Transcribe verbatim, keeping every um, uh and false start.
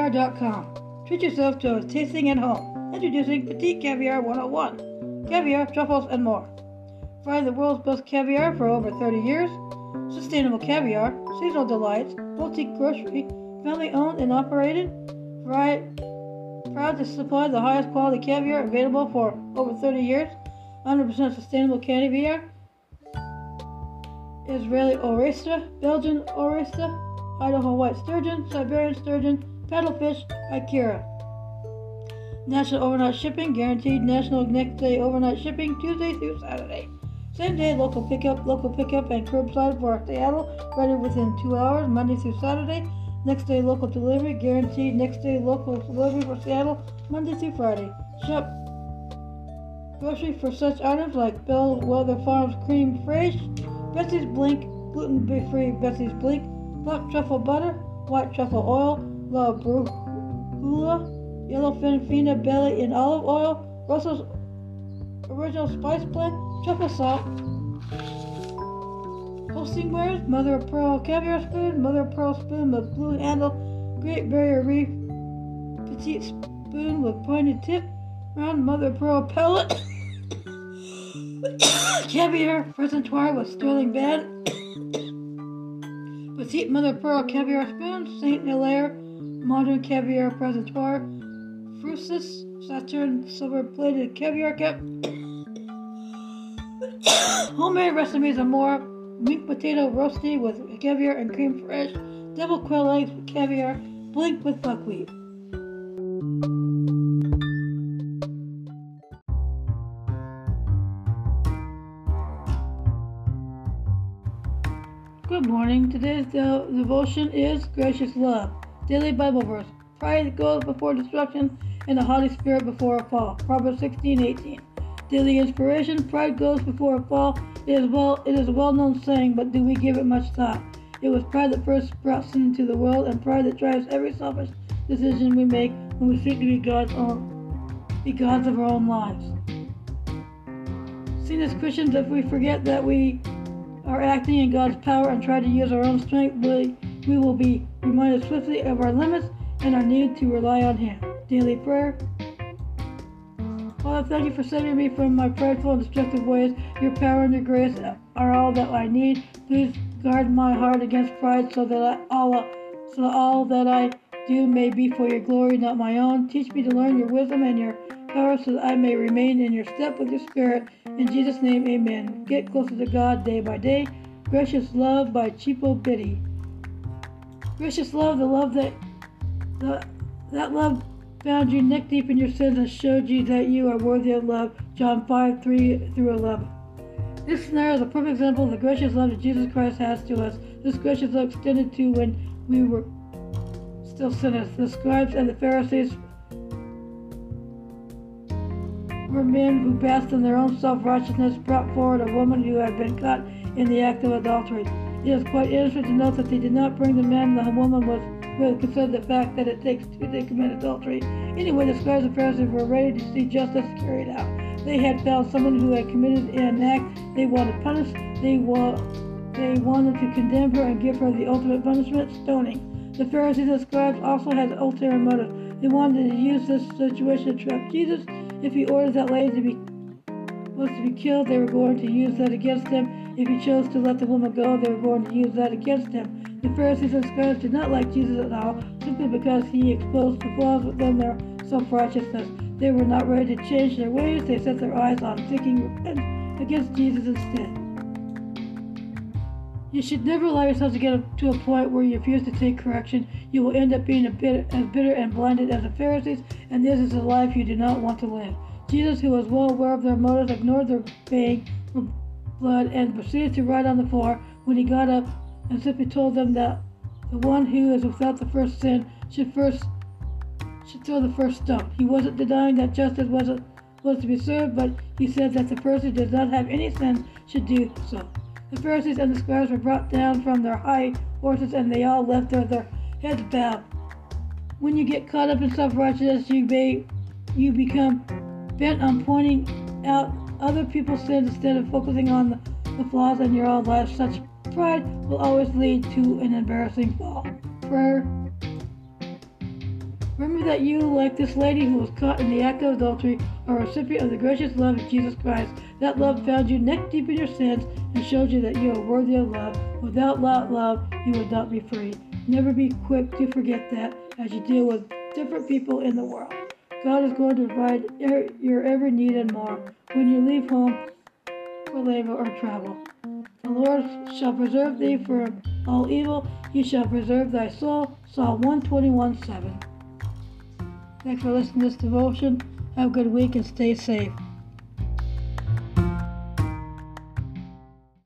caviar dot com. Treat yourself to a tasting at home. Introducing Petite Caviar one oh one. Caviar, truffles, and more. Fry the world's best caviar for over thirty years. Sustainable caviar, seasonal delights, boutique grocery, family owned and operated. Fry, proud to supply the highest quality caviar available for over thirty years. one hundred percent sustainable caviar. Israeli oyster, Belgian oyster, Idaho white sturgeon, Siberian sturgeon, paddlefish, Ikera. National overnight shipping, guaranteed national next day overnight shipping, Tuesday through Saturday. Same day local pickup, local pickup and curbside for Seattle, ready within two hours, Monday through Saturday. Next day local delivery, guaranteed next day local delivery for Seattle, Monday through Friday. Shop grocery for such items like Bellwether Farms cream fraiche, Betsy's Blink, gluten-free Betsy's Blink, black truffle butter, white truffle oil, La Brugula, yellowfin fina belly in olive oil, Russell's original spice blend, truffle salt, hosting wares, mother of pearl caviar spoon, mother of pearl spoon with blue handle, Great Barrier Reef petite spoon with pointed tip, round mother of pearl pellet, caviar presentoir with sterling band, petite mother of pearl caviar spoon, Saint Hilaire modern caviar presentoir, Frusis Saturn silver plated caviar cup, homemade recipes and more, meat potato roasty with caviar and cream fresh, devil quail eggs with caviar, Blink with buckwheat. Good morning. Today's de- devotion is Gracious Love. Daily Bible verse. Pride goes before destruction and a haughty spirit before a fall. Proverbs sixteen eighteen. Daily inspiration. Pride goes before a fall. It is well. It is a well-known saying, but do we give it much thought? It was pride that first brought sin into the world, and pride that drives every selfish decision we make when we seek to be God's own, be gods of our own lives. Seen as Christians, if we forget that we are acting in God's power and try to use our own strength, we, we will be reminded swiftly of our limits and our need to rely on Him. Daily prayer. Father, thank you for saving me from my prideful and destructive ways. Your power and your grace are all that I need. Please guard my heart against pride so that I, all, so that all that I do may be for your glory, not my own. Teach me to learn your wisdom and your power so that I may remain in your step with your Spirit. In Jesus' name, amen. Get closer to God day by day. Gracious Love by Cheapo Biddy. Gracious love, the love that the, that love found you neck deep in your sins and showed you that you are worthy of love. John five three through eleven. This scenario is a perfect example of the gracious love that Jesus Christ has to us. This gracious love extended to when we were still sinners. The scribes and the Pharisees were men who basked in their own self-righteousness, brought forward a woman who had been caught in the act of adultery. It is quite interesting to note that they did not bring the man the woman was with, consider the fact that it takes two to commit adultery. Anyway, the scribes and Pharisees were ready to see justice carried out. They had found someone who had committed an act they wanted punished. They, wa- they wanted to condemn her and give her the ultimate punishment, stoning. The Pharisees and scribes also had an ulterior motive. They wanted to use this situation to trap Jesus. If he ordered that lady to be was to be killed, they were going to use that against him. If he chose to let the woman go, they were going to use that against him. The Pharisees and scribes did not like Jesus at all, simply because he exposed the flaws within their self-righteousness. They were not ready to change their ways. They set their eyes on seeking revenge against Jesus instead. You should never allow yourself to get to a point where you refuse to take correction. You will end up being a bit, as bitter and blinded as the Pharisees, and this is a life you do not want to live. Jesus, who was well aware of their motives, ignored their begging for blood and proceeded to write on the floor. When he got up and simply told them that the one who is without the first sin should first should throw the first stone. He wasn't denying that justice wasn't was to be served, but he said that the person who does not have any sin should do so. The Pharisees and the scribes were brought down from their high horses, and they all left there, their heads bowed. When you get caught up in self-righteousness, you may you become bent on pointing out other people's sins instead of focusing on the, the flaws in your own life. Such pride will always lead to an embarrassing fall. Prayer. Remember that you, like this lady who was caught in the act of adultery, are a recipient of the gracious love of Jesus Christ. That love found you neck deep in your sins and showed you that you are worthy of love. Without that love, you would not be free. Never be quick to forget that as you deal with different people in the world. God is going to provide er- your every need and more when you leave home for labor or travel. The Lord shall preserve thee from all evil. He shall preserve thy soul. Psalm one twenty-one, seven. Thanks for listening to this devotion. Have a good week and stay safe.